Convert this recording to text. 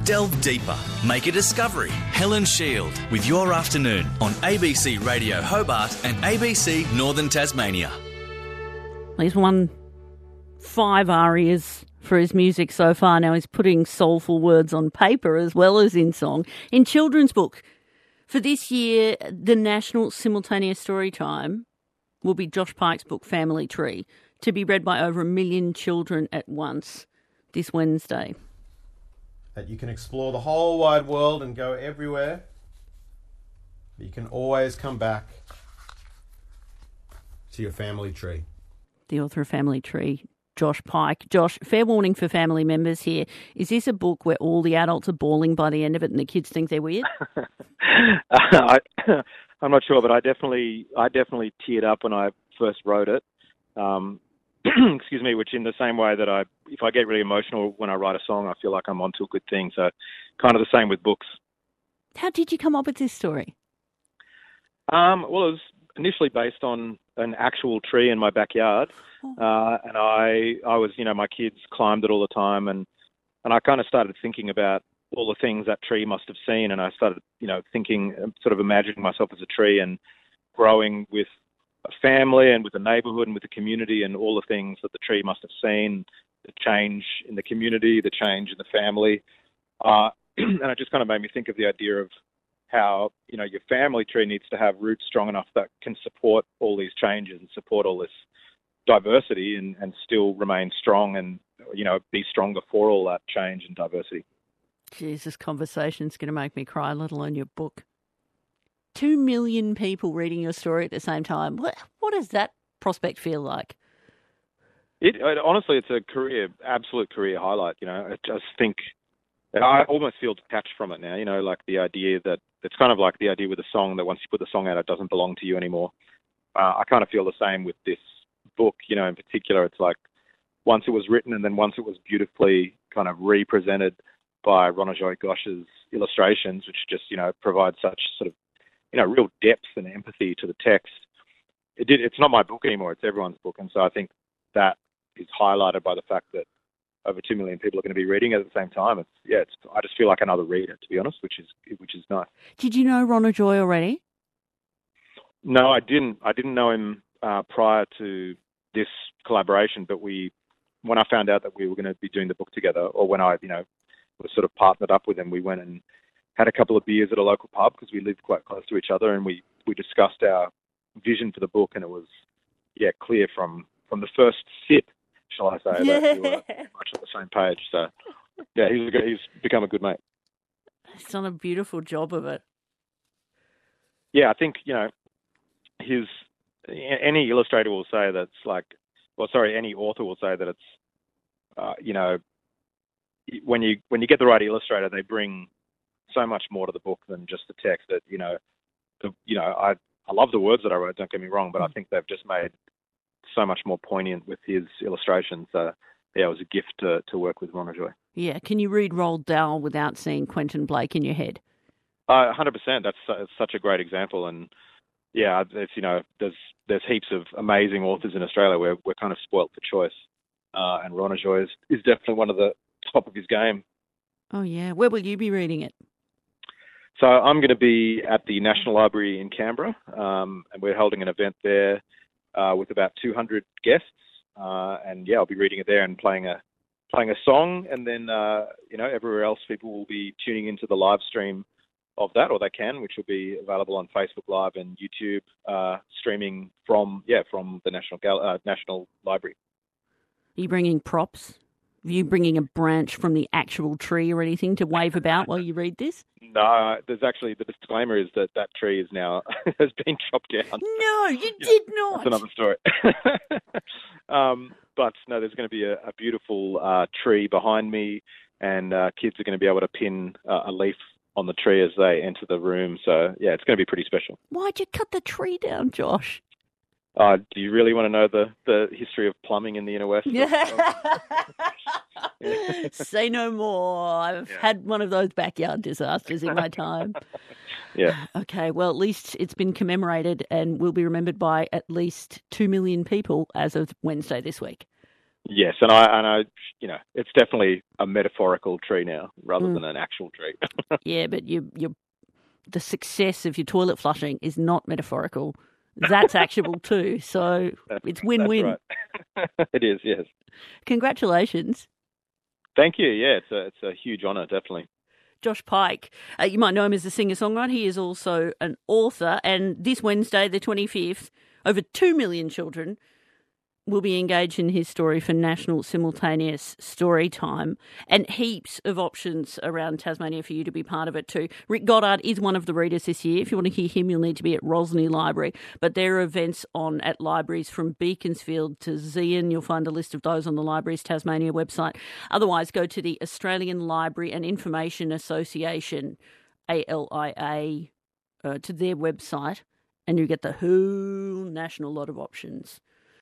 Delve deeper. Make a discovery. Helen Shield with Your Afternoon on ABC Radio Hobart and ABC Northern Tasmania. He's won 5 ARIAs for his music so far. Now he's putting soulful words on paper as well as in song. In children's book, for this year, the National Simultaneous Storytime will be Josh Pike's book, Family Tree, to be read by over 1 million children at once this Wednesday. That you can explore the whole wide world and go everywhere, but you can always come back to your family tree. The author of Family Tree, Josh Pike. Josh, fair warning for family members here. Is this a book where all the adults are bawling by the end of it and the kids think they're weird? I'm not sure, but I definitely teared up when I first wrote it. Excuse me, which in the same way that if I get really emotional when I write a song, I feel like I'm onto a good thing. So kind of the same with books. How did you come up with this story? Well, it was initially based on an actual tree in my backyard. And I was, my kids climbed it all the time. And I kind of started thinking about all the things that tree must have seen. And I started, thinking, sort of imagining myself as a tree and growing with a family and with a neighbourhood and with the community and all the things that the tree must have seen, the change in the community, the change in the family. And it just kind of made me think of the idea of how, your family tree needs to have roots strong enough that can support all these changes and support all this diversity and still remain strong and, be stronger for all that change and diversity. Jeez, this conversation's going to make me cry, let alone your book. 2 million people reading your story at the same time. What does that prospect feel like? Honestly, it's absolute career highlight. I just think I almost feel detached from it now. Like the idea that it's kind of like the idea with a song that once you put the song out, it doesn't belong to you anymore. I kind of feel the same with this book. In particular, it's like once it was written and then once it was beautifully kind of represented by Ronojoy Ghosh's illustrations, which just provide such sort of real depth and empathy to the text. It's not my book anymore, it's everyone's book. And so I think that is highlighted by the fact that over 2 million people are going to be reading it at the same time. I just feel like another reader, to be honest, which is nice. Did you know Ronojoy already? No, I didn't. I didn't know him prior to this collaboration, but when I found out that we were going to be doing the book together, or when I, was sort of partnered up with him, we went and had a couple of beers at a local pub because we lived quite close to each other, and we discussed our vision for the book, and it was clear from the first sip, shall I say, that we were much on the same page. So he's become a good mate. He's done a beautiful job of it. Yeah, I think any illustrator will say any author will say that it's when you get the right illustrator, they bring so much more to the book than just the text. That I love the words that I wrote, don't get me wrong, but I think they've just made so much more poignant with his illustrations. It was a gift to work with Ronojoy. Yeah, can you read Roald Dahl without seeing Quentin Blake in your head? 100%. That's such a great example, and there's heaps of amazing authors in Australia where we're kind of spoilt for choice, and Ronojoy is definitely one of the top of his game. Oh yeah, where will you be reading it? So I'm going to be at the National Library in Canberra, and we're holding an event there with about 200 guests, and I'll be reading it there and playing a song, and then everywhere else people will be tuning into the live stream of that, or they can, which will be available on Facebook Live and YouTube, streaming from the National Library. Are you bringing props? Are you bringing a branch from the actual tree or anything to wave about while you read this? No, there's actually, the disclaimer is that tree is now, has been chopped down. No, you did not. That's another story. But no, there's going to be a beautiful tree behind me, and kids are going to be able to pin a leaf on the tree as they enter the room. So, it's going to be pretty special. Why'd you cut the tree down, Josh? Do you really want to know the history of plumbing in the inner west? Say no more. I've had one of those backyard disasters in my time. Yeah. Okay, well, at least it's been commemorated and will be remembered by at least 2 million people as of Wednesday this week. Yes, and I, you know, it's definitely a metaphorical tree now rather than an actual tree. Yeah, but the success of your toilet flushing is not metaphorical. That's actionable too. So it's win-win. That's right. It is, yes. Congratulations. Thank you. Yeah, it's a huge honour, definitely. Josh Pike, you might know him as a singer-songwriter. He is also an author. And this Wednesday, the 25th, over 2 million children will be engaged in his story for National Simultaneous Story Time, and heaps of options around Tasmania for you to be part of it too. Rick Goddard is one of the readers this year. If you want to hear him, you'll need to be at Rosny Library. But there are events on at libraries from Beaconsfield to Zeehan. You'll find a list of those on the Libraries Tasmania website. Otherwise, go to the Australian Library and Information Association, ALIA, to their website, and you get the whole national lot of options.